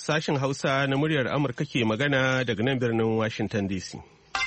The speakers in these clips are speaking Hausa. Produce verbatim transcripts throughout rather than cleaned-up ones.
sashin Hausa na muryar Amurka ke magana daga nan birnin Washington D C.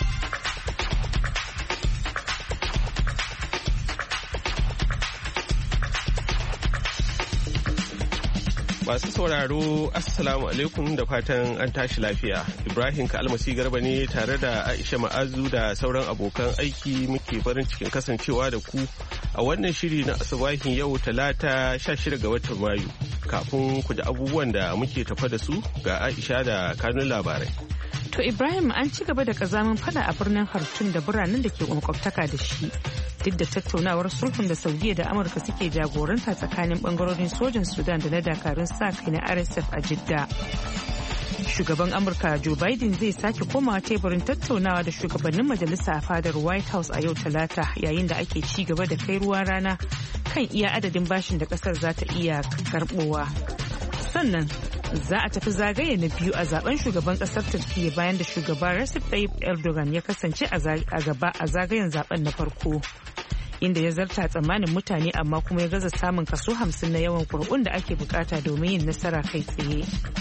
Masu sauraro, Assalamu alaikum da fatan an tashi lafiya. Ibrahim Kalmasi Garba ne tare da Aisha Ma'azu da sauran abokan aiki muke farin cikin kasancewa da ku a wannan shiri na asubahin yau talata sha shida ga watan Mayu. Kafin ku da abubuwan da muke tafa da su ga Aisha da kanun labarai. To Ibrahim, an ci gaba da kazamin fada a birnin Khartoum da biranen da ke makwabtaka da shi. Duk da tattaunawar sulhun da Saudiya da Amurka suke jagoranta tsakanin bangarorin sojan Sudan da na dakarun sa kai na R S F a Jidda. Shugaban Amurka Joe Biden zai sake komawa teburin tattaunawa da shugabannin majalisa a fadar White House a yau Talata yayin da ake ci gaba da kai ruwa rana kan iya adadin bashin da kasar za ta iya karbowa. Sannan za a tafi zagaye na biyu a zaben shugaban kasar Turkiyya bayan da shugaba Recep Tayyip Erdogan ya kasance a gaba a zagayen zaben na farko, inda ya zarta tsammanin mutane amma kuma ya gaza samun kaso hamsin na yawan kuri'un da ake bukata domin yin nasara kai tsaye.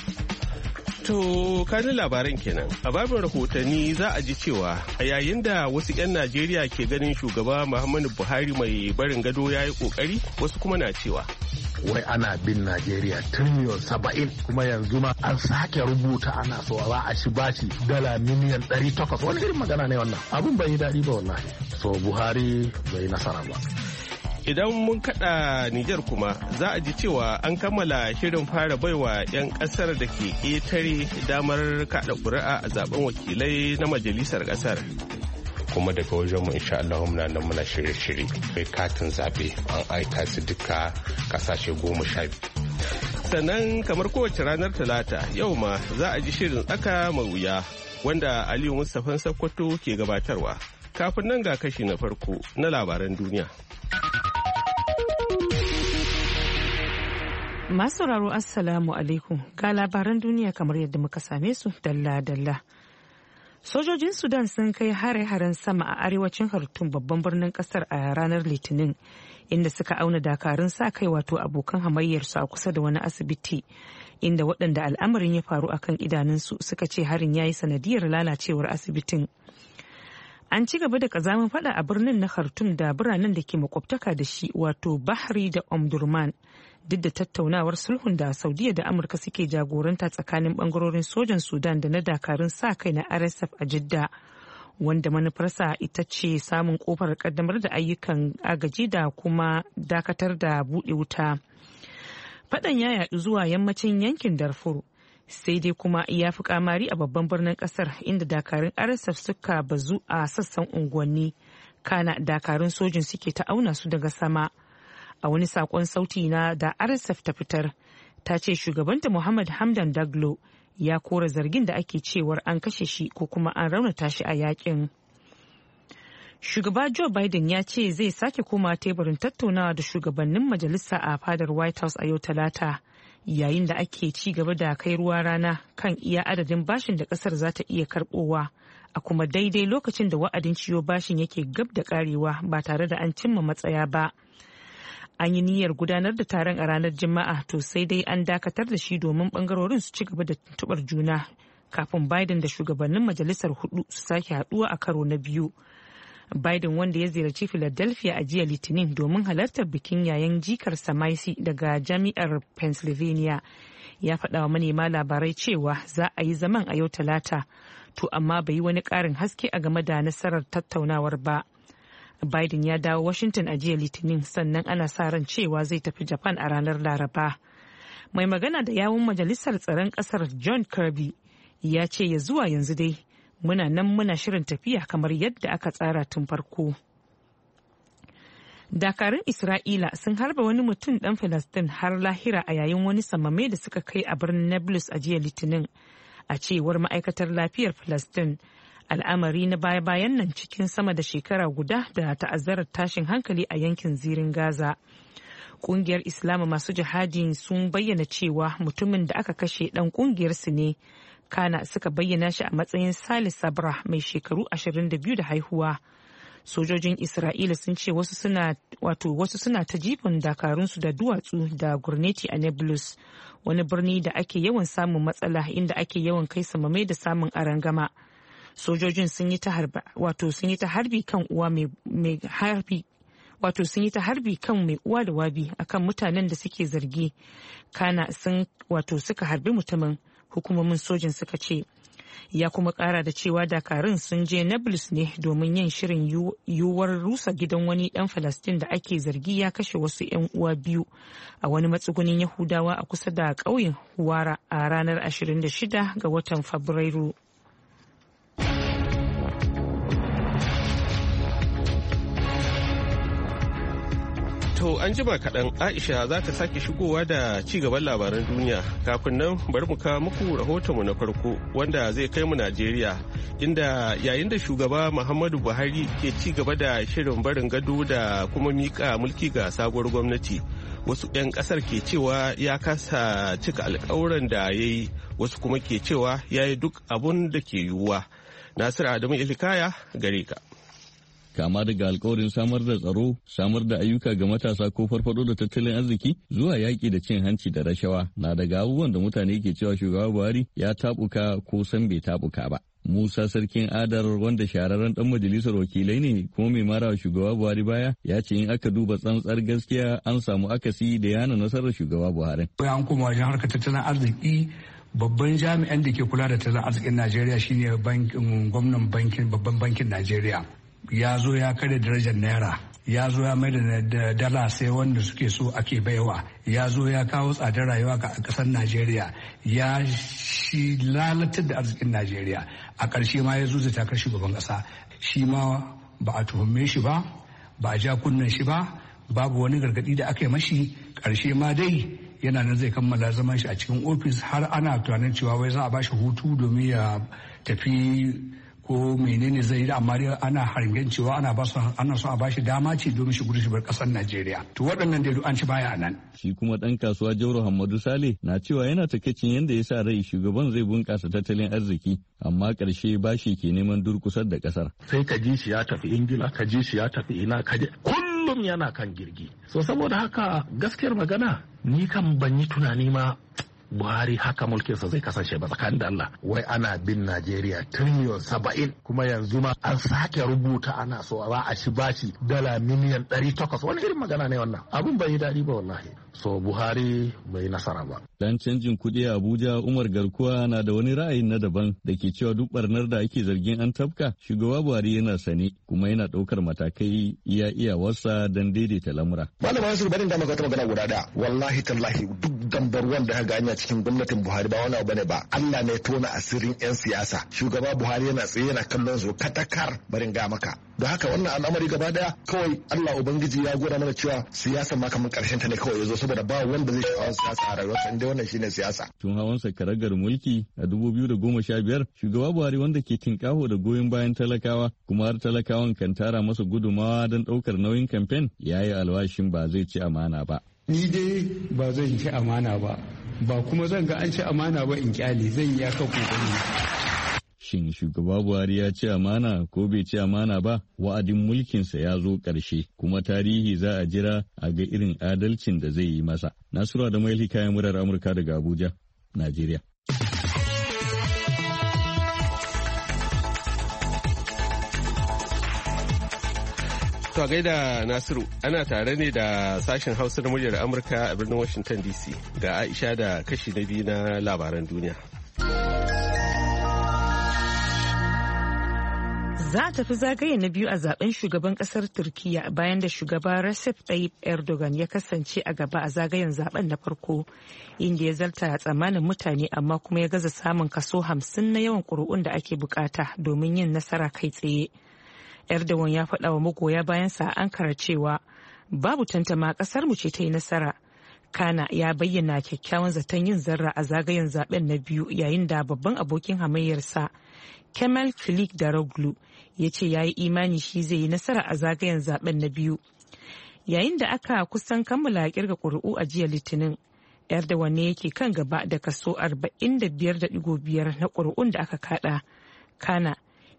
To kanin labaran kenan. A babin rahotanni za a ji cewa a yayin da wasu 'yan Najeriya ke ganin shugaba Muhammadu Buhari mai barin gado ya yi kokari, wasu kuma na cewa wai ana bin Najeriya tiriliyon saba'in kuma yanzu ma an sake rubuta ana so za a shi bashi dala miliyan ɗari takwas. Wani irin magana ne wannan? Abin bai yi daɗi ba wallahi. So Buhari bai nasara ba. Idan mun kada Nijar kuma za a ji cewa an kammala shirin fara baiwa 'yan kasar da ke ƙetare damar kada ƙuri'a a zaben wakilai na majalisar kasar. Kuma daga wajen mu insha Allah muna nan muna shirye-shirye kai katin zaɓe an aika su duka kasashe goma sha biyu. Sannan kamar kowace ranar Talata yau ma za a ji shirin tsaka mai wuya wanda Aliyu Mustapha Sokoto ke gabatarwa. Kafin nan ga kashi na farko na labaran duniya. Masu sauraro Assalamu alaikum, ga labaran duniya kamar yadda muka same su dalla-dalla. Sojojin Sudan sun kai hare-haren sama a arewacin Khartoum babban birnin kasar a ranar Litinin, inda suka auna dakarun sa kai wato abokan hamayyarsu a kusa da wani asibiti, inda waɗanda al'amarin ya faru akan idanunsu suka ce harin ya yi sanadiyar lalacewar asibitin. An ci gaba da kazamin fada a birnin na Khartoum da biranen da ke makwabtaka da shi wato Bahri da Omdurman, duk da tattaunawar sulhun da Saudiya da Amurka suke jagoranta tsakanin bangarorin sojan Sudan da na dakarun sa kai na R S F a Jidda, wanda manufarsa ita ce samun kofar kaddamar da ayyukan agaji da kuma dakatar da buɗe wuta. Fadan ya yaɗu zuwa yammacin yankin Darfur, sai dai kuma ya fi kamari a babban birnin kasar inda dakarun R S F suka bazu a sassan unguwanni, kana dakarun sojin suke ta auna su daga sama. A wani sakon sauti na da R S F ta fitar, ta ce shugabanta Muhammad Hamdan Daglo ya kora zargin da ake cewar an kashe shi ko kuma an raunata shi a yakin. Shugaba Joe Biden ya ce zai sake koma teburin tattaunawa da shugabannin majalisa a fadar White House a yau Talata, yayin da ake ci gaba da kai ruwa rana kan iya adadin bashin da kasar za ta iya karbowa, a kuma daidai lokacin da wa'adin ciyo bashin yake gab da karewa ba tare da an cimma matsaya ba. An yi niyyar gudanar da taron a ranar Juma'a, to sai dai an dakatar da shi domin bangarorin su ci gaba da tuntuɓar juna kafin Biden da shugabannin majalisar hudu su sake haduwa a karo na biyu. Biden, wanda ya ziyarci Philadelphia a jiya Litinin domin halartar bikin yayan jikar Macy daga Jami'ar Pennsylvania, ya faɗa wa manema labarai cewa za a yi zaman a yau Talata, to amma bai yi wani ƙarin haske a game da nasarar tattaunawar ba. Biden ya dawo Washington a jiya Litinin, sannan ana sa ran cewa zai tafi Japan a ranar Laraba. Mai magana da yawun majalisar tsaron ƙasar John Kirby ya ce ya zuwa yanzu dai muna nan muna shirin tafiya kamar yadda aka tsara tun farko. Dakarun Isra'ila sun harba wani mutum ɗan Filistin har lahira a yayin wani samame da suka kai a birnin Nablus a jiya Litinin, a cewar ma'aikatar lafiyar Filistin. Al'amari na baya-bayan nan cikin sama da shekara guda da ta'azzarar tashin hankali a yankin zirin Gaza. Kungiyar Islama masu jihadi sun bayyana cewa mutumin da aka kashe ɗan kungiyarsu ne, kana suka bayyana shi a matsayin Salih Sabra mai shekaru ashirin da biyu da haihuwa. Sojojin Isra'ila sun ce wasu suna wato wasu suna ta jifan dakarunsu da duwatsu da gurneti a Nablus, wani birni da ake yawan samun matsala inda ake yawan kai samame da samun arangama. Sojojin sun yi ta harbi wato sun yi ta harbi kan uwa mai harbi wato sun yi ta harbi kan mai uwa da wabi akan mutanen da suke zargi, kana sun wato suka harbi mutumin, hukumomin sojin suka ce. Ya kuma kara da cewa dakarun sun je Nablus ne domin yin shirin yiwuwar rusa gidan wani dan Falastin da ake zargi ya kashe wasu 'yan uwa biyu a wani matsugunin Yahudawa a kusa da ƙauyen Huwara a ranar ashirin da shida ga watan Fabrairu. To an jima kaɗan Aisha za ta sake shigowa da ci gaban labaran duniya. Kafin nan bari mu kawo muku rahotonmu na farko wanda zai kai mu Najeriya, inda yayin da shugaba Muhammadu Buhari ke ci gaba da shirin barin gado da kuma miƙa mulki ga sabuwar gwamnati. Wasu 'yan ƙasar ke cewa ya kasa cika alƙawuran da ya yi, wasu kuma ke cewa ya yi duk abun da ke yiwuwa. Nasiru Adamu Ilikaya gare ka. Kama daga alkawarin samar da tsaro, samar da ayyuka ga matasa ko farfado da tattalin arziki zuwa yaƙi da cin hanci da rashawa na daga abubuwan da mutane ke cewa shugaba Buhari ya tabuka ko san bai tabuka ba. Musa Sarkin Adar, wanda shahararren dan majalisar wakilai ne kuma mai mara shugaba Buhari baya, ya ce in aka duba tsantsar gaskiya an samu akasi da yana nasarar shugaba Buhari. An koma wajen harkar tattalin arziki, babban jami'an da ke kula da tattalin arzikin Najeriya shine bankin gwamnan bankin babban bankin Najeriya. Ya zo ya karya darajar naira, ya zo ya mai da dala sai wanda suke so ake baiwa, ya zo ya kawo tsadar rayuwa ga kasar Najeriya, ya shi lalatar da arzikin Najeriya. A ƙarshe ma ya zo zai takar shugaban ƙasa, shi ma ba a tuhumme shi ba, ba a ja kunnen shi ba, babu wani gargaɗi da aka yi mashi. Ƙarshe ma dai yana nan zai kammala zaman shi a cikin ofis, har ana tunanin cewa wai za a bashi hutu domin ya tafi ko menene zai yi, amma dai ana hargen cewa ana ba su ana so a bashi dama ce domin shi gudu shi bar kasar Najeriya. To waɗannan dai an ci baya a nan. Shi kuma ɗan kasuwa Jauro Hamadu Sale na cewa yana takaicin yadda ya sa rai shugaban zai bunƙasa tattalin arziki, amma ƙarshe bashi ke neman durƙusar da ƙasar. Sai ka ji shi ya tafi Ingila, ka ji shi ya tafi ina, ka je kullum yana kan jirgi. So saboda haka gaskiyar magana ni kan ban yi tunani ma Buhari haka mulkinsa zai kasance ba, tsakanin da Allah. Wai ana bin Najeriya tiriliyon saba'in, kuma yanzu ma an sake rubuta ana so za a shi bashi dala miliyan ɗari takwas. Wani irin magana ne wannan? Abin bai yi daɗi ba wallahi. So Buhari bai nasara ba. Dan canjin kuɗi a Abuja Umar Garkuwa na da wani ra'ayin na daban da ke cewa duk barnar da ake zargin an tafka shugaba Buhari yana sane kuma yana ɗaukar matakai iya iyawarsa don daidaita lamura. Malama Yusuf barin da maka magana guda ɗaya. Wallahi tallahi duk dambarwan da ga a cikin gwamnatin Buhari ba wani abu bane ba. Allah ne tona asirin 'yan siyasa. Shugaba Buhari yana tsaye yana kallon su katakar barin ga maka. Da haka wannan al'amari gaba daya kawai Allah Ubangiji ya gora mana cewa siyasa ma kamar karshen ta ne kawai ya zo, saboda ba wanda zai sha'awar siyasa a rayuwarsa, inda wannan shine siyasa. Tun hawansa karagar mulki a dubu biyu da goma sha biyar shugaba Buhari, wanda ke tinkaho da goyon bayan talakawa kuma har talakawan kan tara masa gudumawa don ɗaukar nauyin kamfen, ya yi alwashin ba zai ci amana ba. Ni dai ba zan ci amana ba, ba kuma zan ga an ci amana ba in kyale, zan yi aka kokari. Shin shugaba Buhari ya ci amana ko bai ci amana ba? Wa'adin mulkinsa ya zo ƙarshe, kuma tarihi za a jira a ga irin adalcin da zai yi masa. Nasiru da Maili kayan murar Amurka daga Abuja, Najeriya. To a gaida Nasiru, ana tare ne da sashen Hausa na muryar Amurka a birnin Washington D C. Ga Aisha da kashi na biyu na labaran duniya. Za a tafi zagaye na biyu a zaben shugaban kasar Turkiyya bayan da shugaba Recep Tayyip Erdogan ya kasance a gaba a zagayen zaben na farko, inda ya zarta tsammanin mutane amma kuma ya gaza samun kaso hamsin na yawan ƙuri'un da ake bukata domin yin nasara kai tsaye. Erdogan ya faɗa wa magoya bayansa a Ankara cewa babu tantama ƙasar mu ce ta yi nasara. Kana ya bayyana kyakkyawan zaton yin zarra a zagayen zaben na biyu, yayin da babban abokin hamayyarsa Kemal Kılıçdaroğlu ya ce ya yi imani shi zai yi nasara a zagayen zaben na biyu. Yayin da aka kusan kammala kirga ƙuri'u a jiya Litinin, Erdogan ne yake kan gaba da kaso arba'in da biyar da digo biyar na ƙuri'un da aka kada. Kana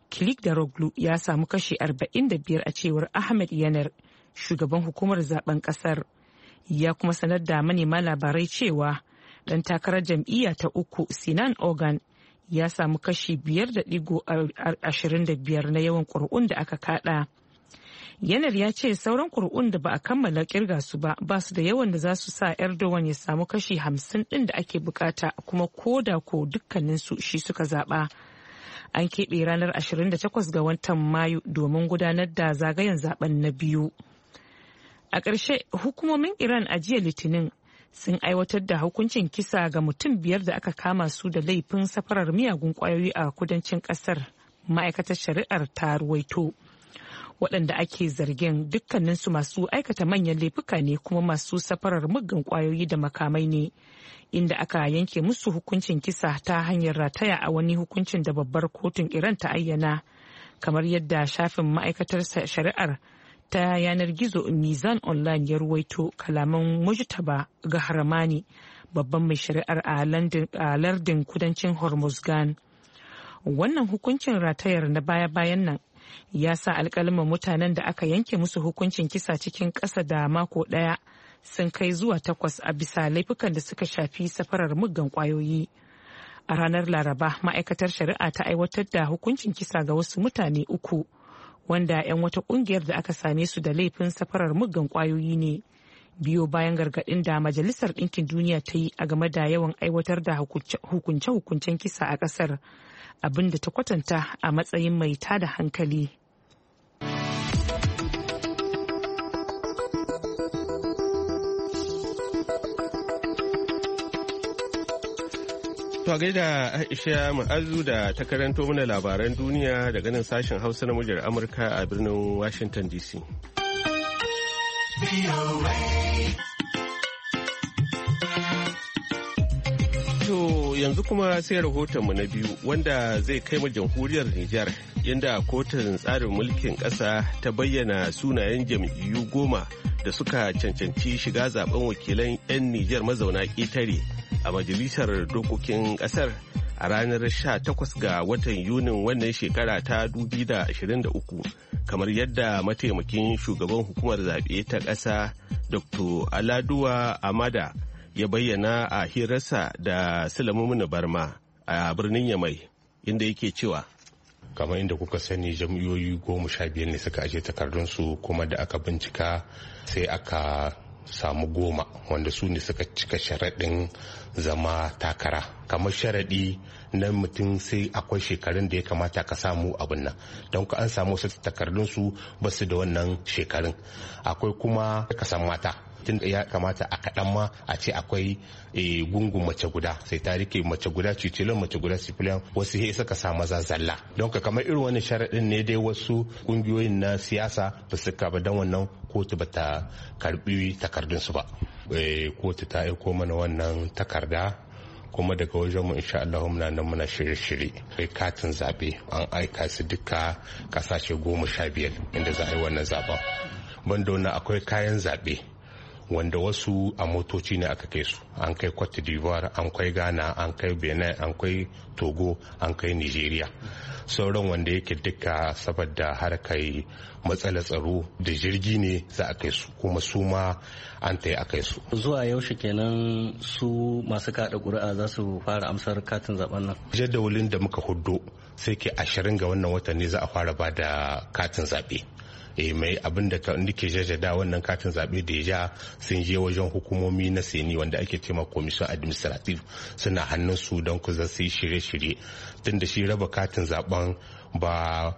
Kilikdaroglu ya samu kashi arba'in da biyar a cewar Ahmed Yanar, shugaban hukumar zaben kasar. Ya kuma sanar da manema labarai cewa dan takarar jam'iyya ta uku Sinan Ogan ya samu kashi biyar da digo ashirin da biyar na yawan ƙuri'un da aka kada. Yanar ya ce sauran ƙuri'un da ba a kammala kirga su ba ba su da yawan da za su sa Erdogan ya samu kashi hamsin ɗin da ake bukata, kuma ko da ko dukkaninsu shi suka zaɓa. An keɓe ranar ashirin da takwas ga watan Mayu domin gudanar da zagayen zaben na biyu. A ƙarshe, hukumomin Iran a jiya Litinin sun aiwatar da hukuncin kisa ga mutum biyar da aka kama su da laifin safarar miyagun ƙwayoyi a kudancin ƙasar, ma'aikatar shari'ar ta ruwaito. Waɗanda ake zargin dukkaninsu masu aikata manyan laifuka ne kuma masu safarar muggan ƙwayoyi da makamai ne, inda aka yanke musu hukuncin kisa ta hanyar rataya a wani hukuncin da babbar kotun Iran ta ayyana, kamar yadda shafin ma'aikatar shari'ar ta yanar gizo Mizan Online ya ruwaito kalaman Mujtaba Gahramani, babban mai shari'ar a lardin kudancin Hormuzgan. Wannan hukuncin ratayar na baya-bayan nan ya sa alƙalaman mutanen da aka yanke musu hukuncin kisa cikin ƙasa da mako ɗaya sun kai zuwa takwas a bisa laifukan da suka shafi safarar muggan ƙwayoyi. A ranar Laraba, ma'aikatar shari'a ta aiwatar da hukuncin kisa ga wasu mutane uku, wanda 'yan wata ƙungiyar da aka same su da laifin safarar muggan ƙwayoyi ne. Biyo bayan gargaɗin da Majalisar Ɗinkin Duniya ta yi a game da yawan aiwatar da hukunce-hukuncen kisa a ƙasar, abin da ta kwatanta a matsayin mai tada hankali. To a gaida Aisha Ma'azu da ta karanto mana labaran duniya daga nan sashen Hausa na muryar Amurka a birnin Washington D C. To yanzu kuma sai rahotonmu na biyu wanda zai kai mu jamhuriyar Nijar, inda kotun tsarin mulkin ƙasa ta bayyana sunayen jam'iyyu goma da suka cancanci shiga zaben wakilan 'yan Nijar mazauna ƙetare a majalisar dokokin ƙasar a ranar sha takwas ga watan Yunin wannan shekara ta dubu biyu da ashirin da uku, kamar yadda mataimakin shugaban hukumar zaɓe ta ƙasa Doctor Aladuwa Amada ya bayyana a hirarsa da Sulaiman Barma a birnin Yamai, inda yake cewa kamar inda kuka sani jam'iyyoyi goma sha biyar ne suka aje takardunsu, kuma da aka bincika sai aka samu goma wanda su ne suka cika sharaɗin zama takara. Kamar sharaɗi na mutum sai akwai shekarun da ya kamata ka samu abin nan, don ka an samu wasu takardunsu ba su da wannan shekarun. Akwai kuma kasan mata, tun ya kamata a kaɗan ma a ce akwai gungun mace guda, sai ta rike mace guda cicilin mace guda sifiliyan, wasu he suka sa maza zalla. Don ka kamar irin wani sharaɗin ne dai wasu ƙungiyoyin na siyasa ba su ka ba, don wannan kotu ba ta karɓi takardunsu ba. Kotu ta aiko mana wannan takarda, kuma daga wajenmu insha Allah muna nan muna shirye-shirye. Kai katin zaɓe an aika su duka ƙasashe goma sha biyar inda za a yi wannan zaɓen. Banda wannan akwai kayan zaɓe wanda wasu a motoci ne aka kai su, an kai Cote d'Ivoire, an kai Ghana, an kai Benin, an kai Togo, an kai Nigeria. Sauran wanda yake duka saboda harkar matsalar tsaro da jirgi ne za a kai su, kuma su ma an ta yi a kai su. Zuwa yaushe kenan su masu kada ƙuri'a za su fara amsar katin zaben nan? Jadawalin da muka huddo sai ke ashirin ga wannan watan ne za a fara ba da katin zaɓe. E mai abin da nake jajjada wannan katin zaɓe da ya ja sun je wajen hukumomi na seni wanda ake cema commission administrative, suna hannun su don ku za su yi shirye-shirye, tun da shi raba katin zaben ba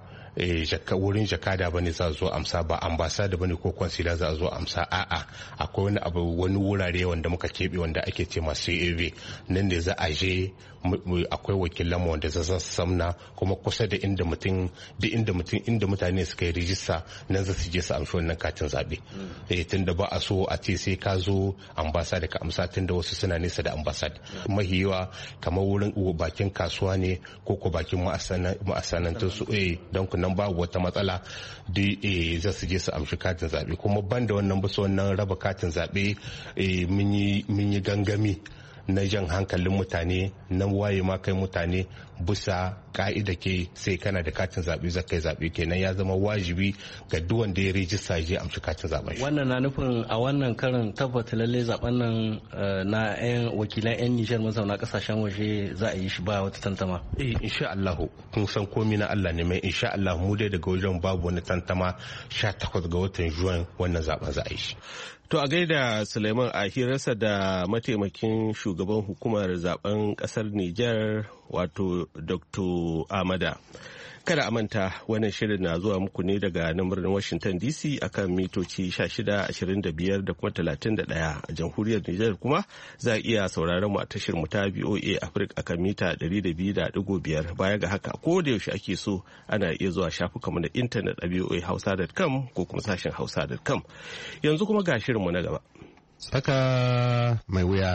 wurin jakada ba ne za a zo amsa, ba ambasada ba ne ko kwansila za a zo amsa, a'a akwai wani abu wani wurare wanda muka keɓe wanda ake ce masu C A V, nan ne za a je akwai wakilan mu wanda za su samna kuma kusa da inda mutum da inda mutum inda mutane suka yi rijista nan za su je su amshi wannan katin zaɓe. Eh tunda ba a so a ce sai ka zo ambasada ka amsa, tunda wasu suna nesa da ambasada. Mahiyawa kamar wurin bakin kasuwa ne ko ko bakin ma'asanantun su, eh don ku nan babu wata matsala da eh za su je su amshi katin zaɓe. Kuma ban da wannan bisa wannan raba katin zaɓe, eh mun yi mun yi gangami na jan hankalin mutane na waye ma kai mutane bisa ka'ida ke sai kana da katin zaɓe za kai zaɓe kenan ya zama wajibi ga duk wanda ya rijista je amshi katin zaɓen shi. Wannan na nufin a wannan karin tabbata lalle zaben nan na yan wakilan yan Nijar mazauna kasashen waje za a yi shi ba wata tantama. Eh insha Allah kun san komai na Allah ne mai insha Allah mu dai daga wajen babu wani tantama sha takwas ga watan Juwan wannan zaben za a yi shi. To a gaida Suleiman a hirarsa da mataimakin shugaban hukumar zaben kasar Nijar wato Doctor Amada. Kada a manta wannan shirin na zuwa muku ne daga nan birnin Washington D C akan mitoci shida ashirin da biyar da kuma talatin da ɗaya a jamhuriyar Nijar kuma za a iya sauraron mu a tashar mu ta V O A Africa akan mita ɗari da biyu da ɗigo biyar baya ga haka ko da yaushe ake so ana iya zuwa shafukan mu na intanet a v o a hausa dot com ko kuma sashen hausa dot com yanzu kuma ga shirin mu na gaba. Tsaka mai wuya.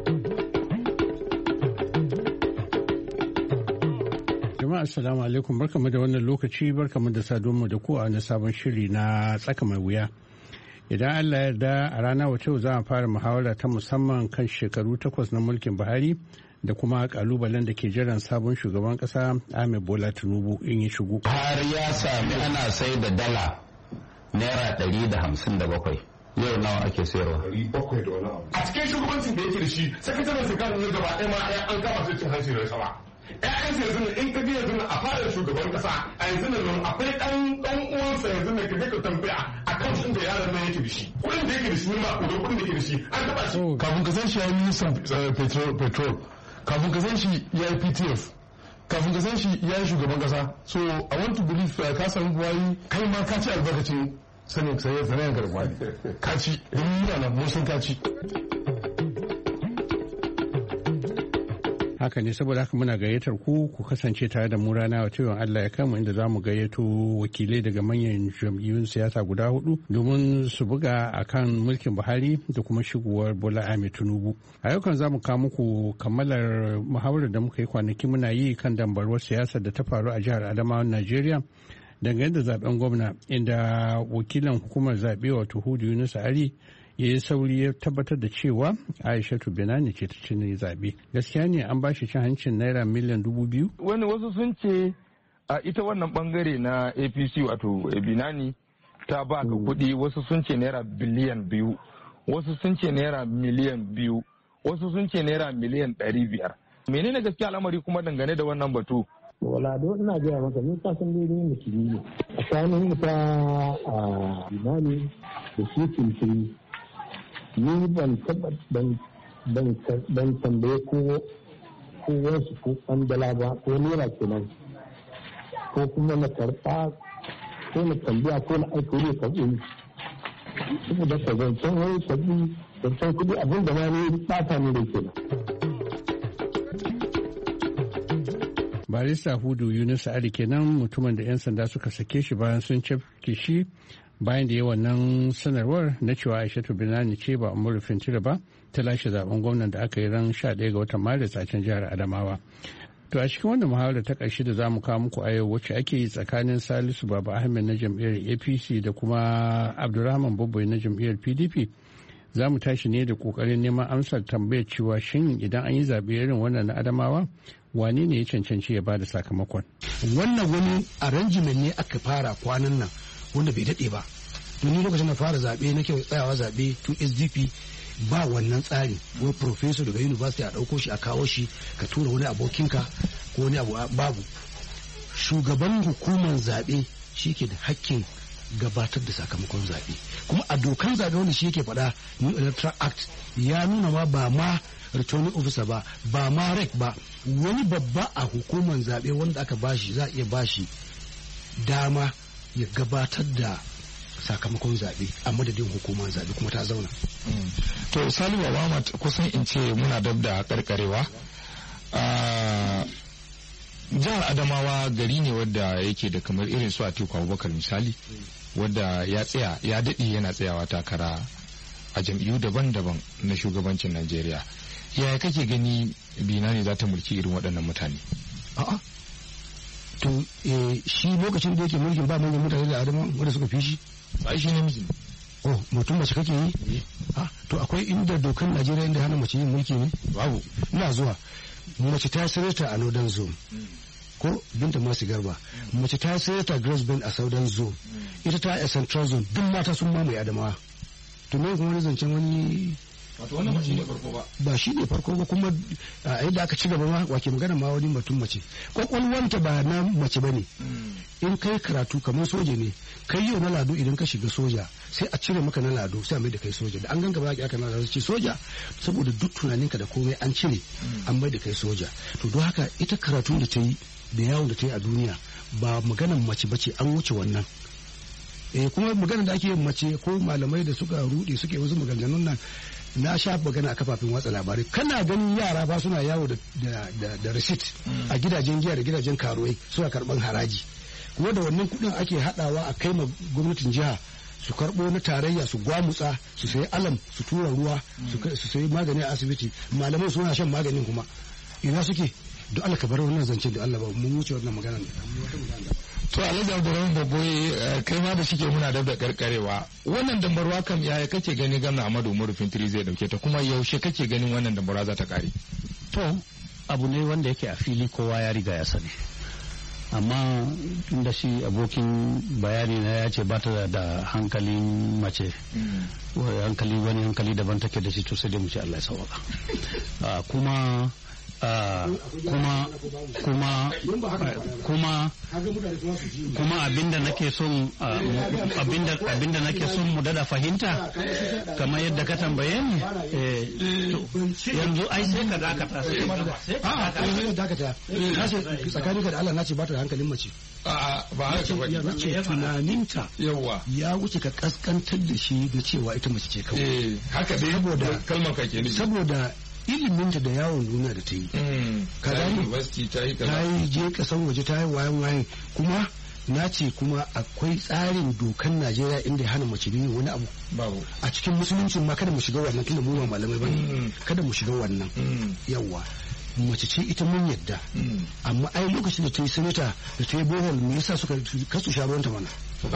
Jama'a assalamu alaikum, barkamu da wannan lokaci, barkamu da saduwa da ku a wani sabon shiri na tsaka mai wuya. Idan Allah ya yarda a rana wata za a fara muhawara ta musamman kan shekaru takwas na mulkin Buhari da kuma kalubalen da ke jiran sabon shugaban kasa Ahmed Bola Tinubu in ya shigo. Har ya sami ana sai da dala naira ɗari da hamsin da bakwai. Yau nawa ake sayarwa? bakwai da wani abu. A cikin shugabancin da yake da shi, sakataren sakanin na gaba ɗaya ma an gama su cin hanci da sama. ƴaƴansa yanzu in ka je yanzu a fadar shugaban kasa a yanzu nan akwai ɗan ɗan uwansa yanzu ne ka je ka tambaya a kan shi da yaron nan yake da shi kuɗin da yake da shi ne ma ko kuɗin da yake da shi an taɓa shi. Kafin ka san shi ya yi ministan petrol kafin ka san shi ya yi P T F kafin ka san shi ya yi shugaban kasa so I want to believe ka samu buhari kai ma ka ci albarkacin sanin sayen sanayen garkuwa ka ci don yi na mun sun ka ci. Haka ne saboda haka muna gayyatar ku ku kasance tare da mu rana wata yawan Allah ya kama inda za mu gayyato wakilai daga manyan jam'iyyun siyasa guda hudu domin su buga akan mulkin Buhari da kuma shigowar Bola Ahmed Tinubu. A yau kan za mu kawo muku kammalar muhawarar da muka yi kwanaki muna yi kan dambarwar siyasa da ta faru a jihar Adamawa Najeriya dangane da zaben gwamna inda wakilan hukumar zaɓe wato Hudu Yunus Ali ya yi sauri ya tabbatar da cewa Aishatu Binani ce ta ci zaɓe. Gaskiya ne an ba shi cin hancin naira miliyan dubu biyu? Wani wasu sun ce a ita wannan bangare na A P C wato Binani ta ba ka kuɗi, wasu sun ce naira biliyan biyu, wasu sun ce naira miliyan biyu, wasu sun ce naira miliyan ɗari biyar. Menene gaskiya al'amari kuma dangane da wannan batu? Wala don ina gaya maka ni kasan dai ne musulmi ne. A tsakanin ita a Binani da shi Filfili ni ban ban tambaye ko ko wasu ko kwandala ba ko nera kenan ko kuma na karɓa ko na tambaya ko na aiko ne karɓi ni saboda ka zancen wani karɓi zancen kuɗi abin da ma ne ɓata ne da kenan. Barista Hudu Yunus Ali kenan mutumin da 'yan sanda suka sake shi bayan sun cafke shi bayan da ya wannan sanarwar na cewa Aishatu Binani ce ba Umaru Fintiri ba ta lashe zaben gwamnan da aka yi ran sha ɗaya ga watan Maris a can jihar Adamawa. To a cikin wannan muhawara ta ƙarshe da zamu kawo muku a yau wacce ake yi tsakanin Salisu Baba Ahmed na jam'iyyar A P C da kuma Abdulrahman Babbai na jam'iyyar P D P za mu tashi ne da ƙoƙarin neman amsar tambayar cewa shin idan an yi zaɓe irin wannan na Adamawa wane ne ya cancanci ya bada sakamakon. Wannan wani arrangement ne aka fara kwanan nan wanda bai daɗe ba. Tuni lokacin da fara zaɓe na kyau tsayawa zaɓe tun S D P ba wannan tsari wani professor daga university a ɗauko shi a kawo shi ka tura wani abokinka ko wani abu babu. Shugaban hukumar zaɓe shi ke da hakkin gabatar da sakamakon zaɓe. Kuma a dokan zaɓe wanda shi yake faɗa New Electoral Act ya nuna ma ba ma returning officer ba ba ma rec ba wani babba a hukumar zaɓe wanda aka bashi za a iya bashi dama ya gabatar da sakamakon zaɓe a madadin hukumar zaɓe kuma ta zauna. To Salihu Muhammad kusan in ce muna dab da karkarewa. Jihar Adamawa gari ne wadda yake da kamar irin su Atiku Abubakar misali wadda ya tsaya ya daɗe yana tsayawa takara a jam'iyyu daban-daban na shugabancin Najeriya. Yaya kake gani Binani za ta mulki irin waɗannan mutane? A'a. To shi lokacin da yake mulkin ba manyan mutane da Adamawa wanda suka fi shi? Ba shi namiji. Oh, mutum mace kake yi? to akwai inda dokan Najeriya inda hana mace yin mulki ne babu. Ina zuwa mace ta sarauta a Northern Zone ko Binta Masu Garba, mace ta sarauta Grace Ben a Southern Zone, ita ta a Central Zone, duk mata sun mamaye Adamawa. To me kuma wani zancen wani wato wannan ba shi ne farko ba ba shi ne farko ba kuma a yadda aka ci gaba ma wake magana ma wani batun mace kwakwalwanta ba na mace ba ne. In kai karatu kamar soja ne kai yau na lado idan ka shiga soja sai a cire maka na lado sai a mai da kai soja da an ganka ba aka na lado ce soja saboda duk tunaninka da komai an cire an mai da kai soja. To don haka ita karatun da ta yi da yawon da ta yi a duniya ba maganan mace bace an wuce wannan. Eh kuma maganar da ake yin mace ko malamai da suka rude suke wasu maganganun nan na sha magana a kafafen watsa labarai kana ganin yara ba suna yawo da da da receipt a gidajen giya da gidajen karuwai suna karban haraji kuma da wannan kudin ake hadawa a kai ma gwamnatin jiha su karbo na tarayya su gwamutsa su sayi alam su tura ruwa su sayi magani a asibiti malamai suna shan maganin kuma ina suke duk Allah ka bar wannan zancen da Allah ba mun wuce wannan magana to Alhaji Abdurrahman Baboye kai ma da shike muna da da karkarewa wannan dambarwa kam yaya kake gani gwamna Ahmadu Umaru Fintiri zai dauke ta kuma yaushe kake ganin wannan dambarwa za ta kare? To abu ne wanda yake a fili kowa ya riga ya sani amma inda shi abokin bayani na ya ce ba ta da hankalin mace hankali wani hankali daban take da shi to sai dai mu ce Allah ya sauka kuma Uh, kuma kuma kuma kuma abinda nake son uh, abinda abinda nake son mu dada fahimta kamar yadda ka tambaye ni eh, yanzu ai sai ka dakata sai a a dakata nace tsakaninka da Allah nace ba ta da hankalin mace a ba haka ba ya nace tunaninta yawa ya wuce ka kaskantar da shi da cewa ita mace ce kawai eh haka dai saboda kalmar ka ke saboda iliminta da yawon duniya da ta yi ka gani ta yi je kasan waje ta yi wayan wayan kuma na ce kuma akwai tsarin dokan Najeriya inda ya hana mace yin wani abu a cikin musuluncin ma kada mu shiga wannan tunda mu ba malamai bane kada mu shiga wannan yawa mace ce ita mun yadda amma ai lokacin da ta yi sanata da ta yi bohol me yasa suka kasu sha ruwanta mana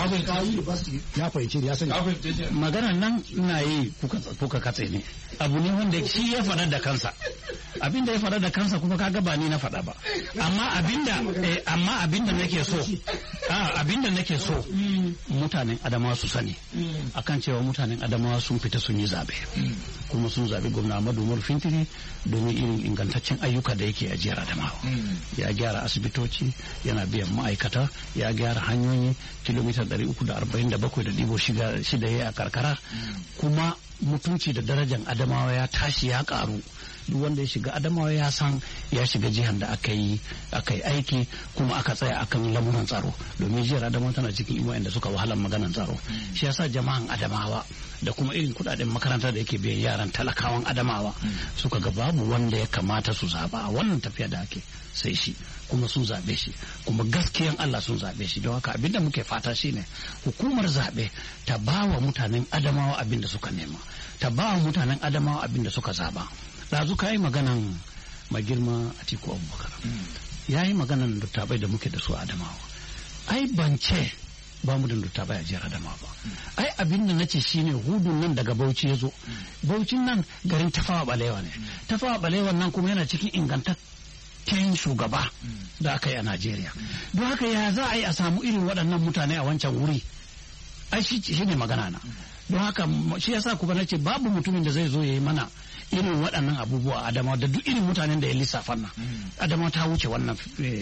ya fahimci ya sani magana nan ina yi kuka katse ne abu ne wanda shi ya faɗa da kansa abinda ya faɗa da kansa kuma kaga ba ni na faɗa ba amma abinda eh, amma abinda nake so a abinda nake so mutanen Adamawa su sani akan cewa mutanen Adamawa sun fita sun yi zabe kuma sun zabi gwamna Ahmadu Umaru Fintiri domin irin ingantaccen ayyuka da yake a jihar Adamawa ya gyara asibitoci yana biyan ma'aikata ya gyara hanyoyi kilomita ɗari uku da arba'in da bakwai da ɗigo shida ya a karkara kuma mutunci da darajar Adamawa ya tashi ya karu duk wanda ya shiga Adamawa ya san ya shiga jihar da aka yi aka yi aiki kuma aka tsaya akan lamuran tsaro domin jihar Adamawa tana cikin imayen da suka wahalar maganan tsaro shi yasa jama'an Adamawa da kuma irin kudaden makaranta da yake biyan yaran talakawan Adamawa suka ga babu wanda ya kamata su zaba a wannan tafiya da ake sai shi kuma sun zabe shi kuma gaskiyan Allah sun zabe shi don haka abinda muke fata shine hukumar zabe ta bawa mutanen Adamawa abinda suka nema ta bawa mutanen Adamawa abinda suka zaba dazu kai maganan mai girma Atiku Abubakar yayi maganan dattabai da muke da su a Adamawa ai bance ba mu da dattabai a jihar Adamawa ba ai abinda nace shine hudun nan daga Bauchi yazo Bauchin nan garin Tafawa Balewa ne Tafawa Balewa nan kuma yana cikin ingantaccen shugaba da aka yi a Najeriya don haka ya za a yi a samu irin waɗannan mutane a wancan wuri ai shi ne magana na don haka shi yasa kuma nace babu mutumin da zai zo ya yi mana irin waɗannan abubuwa Adamawa da duk irin mutanen da ya lissafa nan Adamawa ta wuce wannan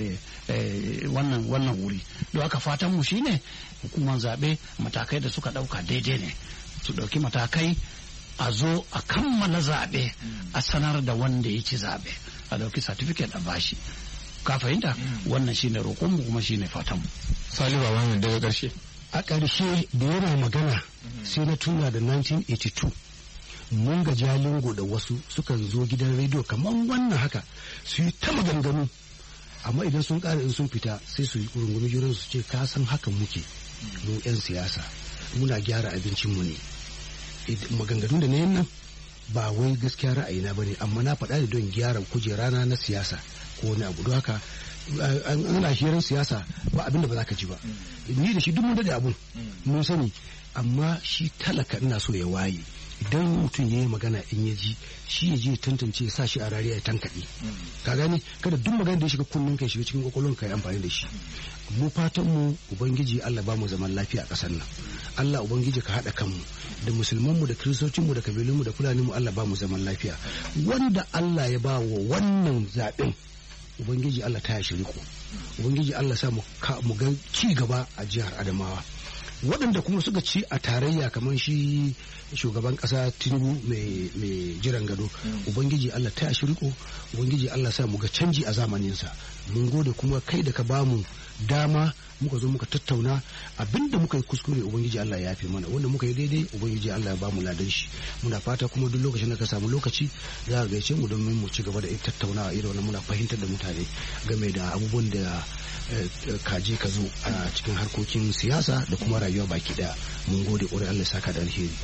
wannan wannan wuri don haka fatan mu shine hukumar zaɓe matakai da suka ɗauka daidai ne su ɗauki matakai a zo a kammala zaɓe a sanar da wanda ya ci zaɓe a ɗauki certificate a bashi ka fahimta wannan shine roƙonmu kuma shine fatanmu. Saliba wannan daga ƙarshe a ƙarshe da yana magana sai na tuna da nineteen eighty-two mun ga Jalingo da wasu sukan zo gidan rediyo kamar wannan haka su yi ta maganganu amma idan sun ƙara in sun fita sai su yi rungumi juran su ce ka san haka muke mu 'yan siyasa muna gyara abincinmu ne maganganun da na yin nan ba wai gaskiya ra'ayina ba ne amma na faɗa da don gyara kujerana na siyasa ko wani abu don haka ana hirar siyasa ba abinda ba za ka ji ba ni da shi duk mun daɗe abun mun sani amma shi talaka ina so ya waye idan mutum ya yi magana in ya ji shi ya je ya tantance ya sa shi a rariya ya tankaɗe ka gane kada duk magana da ya shiga kunnen ka ya shiga cikin kwakwalwar ka ya amfani da shi mu fatan mu ubangiji Allah ba mu zaman lafiya a ƙasar nan Allah ubangiji ka haɗa kanmu da musulman mu da kiristocin mu da kabilun mu da fulani mu Allah ba mu zaman lafiya wanda Allah ya ba wa wannan zaɓen ubangiji Allah ta ya shiriko ubangiji Allah sa mu ga ci gaba a jihar Adamawa waɗanda kuma suka ci a tarayya kamar shi shugaban ƙasa Tinubu mai jiran gado ubangiji Allah ta ya shiriko ubangiji Allah sa mu ga canji a zamaninsa mun gode kuma kai da ka bamu dama muka zo muka tattauna abinda muka yi kuskure ubangiji Allah ya yafe mana wanda muka yi daidai ubangiji Allah ya bamu ladan shi muna fata kuma duk lokacin da ka samu lokaci za ka gaice mu domin mu ci gaba da tattaunawa irin wannan muna fahimtar da mutane game da abubuwan da kaje ka zo a cikin harkokin siyasa da kuma rayuwa baki daya mun gode ƙwarai Allah ya saka da alheri.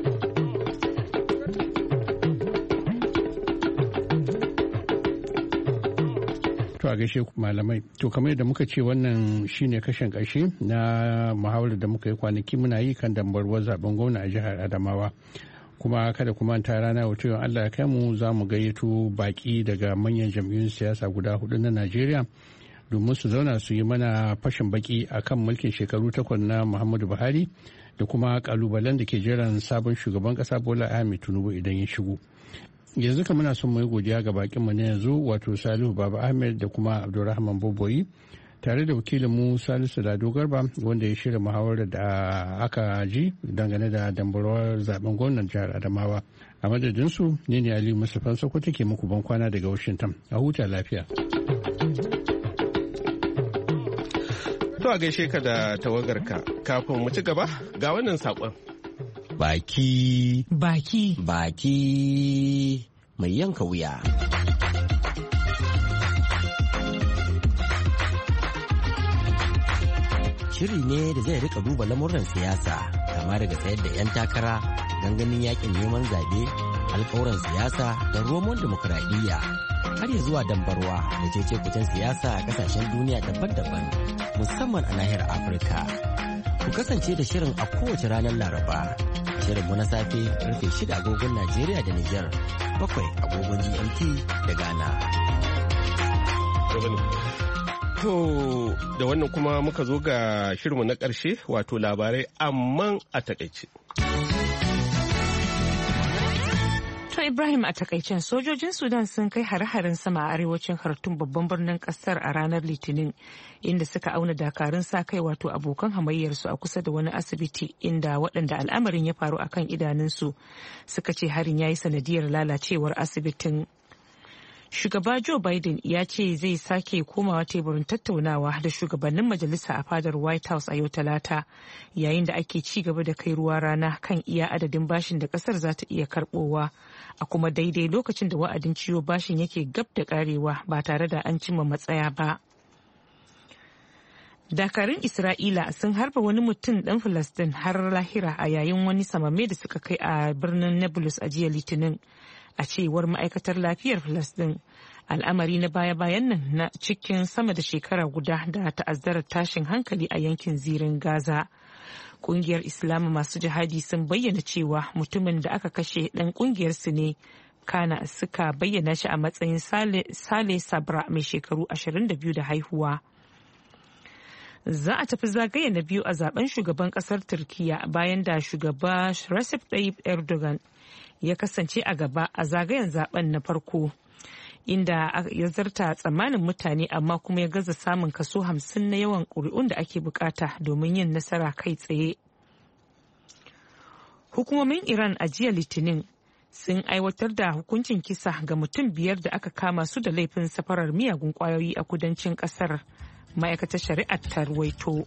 To a gaishe malamai to kamar yadda muka ce wannan shine kashin ƙarshe na muhawarar da muka yi kwanaki muna yi kan dambarwar zaben gwamna a jihar Adamawa kuma kada kuma ta rana wato yau Allah ya kai mu za mu gayyato baki daga manyan jam'iyyun siyasa guda hudu na Najeriya domin su zauna su yi mana fashin baki akan mulkin shekaru takwas na Muhammadu Buhari da kuma kalubalen da ke jiran sabon shugaban kasa Bola Ahmed Tinubu idan ya shigo. Yanzu ka muna son mu yi godiya ga bakin mu na yanzu wato Salihu Baba Ahmed da kuma Abdulrahman Boboyi tare da wakilin mu Salisu Lado Garba wanda ya shirya muhawarar da aka ji dangane da dambarwar zaben gwamnan jihar Adamawa. A madadin su ne ne Ali Mustapha Sokoto ke muku ban kwana daga Washington. A huta lafiya. To a gaishe ka da tawagarka kafin mu ci gaba ga wannan saƙon. Baki. Baki. Baki mai yanka wuya. Shiri ne da zai rika duba lamuran siyasa kama daga tsayar da 'yan takara, gangamin yakin neman zaɓe, alkawuran siyasa da romon demokuraɗiyya har ya zuwa dambarwa da cece-kucen siyasa a ƙasashen duniya daban-daban musamman a nahiyar Afirka. Ku kasance da shirin a kowace ranar Laraba. Shirinmu na safe karfe shida agogon Najeriya da Nijar, bakwai agogon G M T da Ghana. To da wannan kuma muka zo ga shirinmu na ƙarshe wato labarai amman a takaice. To Ibrahim a takaicen sojojin Sudan sun kai hare-haren sama a arewacin Khartoum babban birnin kasar a ranar Litinin inda suka auna dakarun sa kai wato abokan hamayyarsu a kusa da wani asibiti inda waɗanda al'amarin ya faru akan idanunsu suka ce harin ya yi sanadiyar lalacewar asibitin. Shugaba Joe Biden ya ce zai sake komawa teburin tattaunawa da shugabannin majalisa a fadar White House a yau Talata yayin da ake ci gaba da kai ruwa rana kan iya adadin bashin da kasar za ta iya karbowa a kuma daidai lokacin da wa'adin ciwo bashin yake gab da karewa ba tare da an cimma matsaya ba. Dakarun Isra'ila sun harba wani mutum ɗan Filistin har lahira a yayin wani samame da suka kai a birnin Nablus a jiya Litinin. A cewar ma'aikatar lafiyar Filistin, al'amari na baya-bayan nan na cikin sama da shekara guda da ta'azzarar tashin hankali a yankin zirin Gaza. Kungiyar Islama masu jihadi sun bayyana cewa mutumin da aka kashe ɗan kungiyar su ne, kana suka bayyana shi a matsayin Sale Sabra mai shekaru ashirin da biyu da haihuwa. Za a tafi zagaye na biyu a zaben shugaban kasar Turkiya bayan da shugaba Recep Tayyip Erdogan ya kasance a gaba a zagayen zaben na farko inda ya zarta tsammanin mutane amma kuma ya gaza samun kaso hamsin na yawan ƙuri'un da ake bukata domin yin nasara kai tsaye. Hukumomin Iran a jiya Litinin sun aiwatar da hukuncin kisa ga mutum biyar da aka kama su da laifin safarar miyagun kwayoyi a kudancin kasar, ma'aikatar shari'ar ta ruwaito.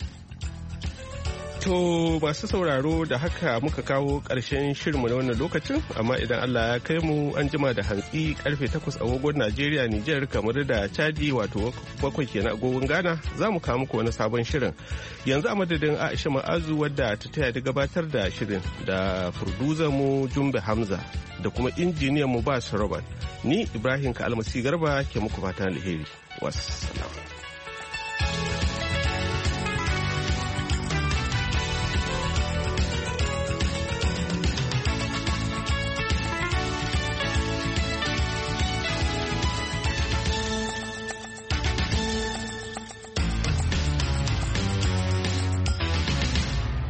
To masu sauraro da haka muka kawo ƙarshen shirinmu na wannan lokacin, amma idan Allah ya kai mu an jima da hantsi karfe takwas agogon Najeriya, Nijar, kamar da Chadi wato bakwai kenan agogon Ghana za mu kawo muku wani sabon shirin. Yanzu a madadin Aisha Ma'azu wadda ta taya da gabatar da shirin da furduza mu Jumbe Hamza da kuma injiniyan mu Bas Robert. Ni Ibrahim Ka Almasi Garba ke muku fatan alheri. Wassalam.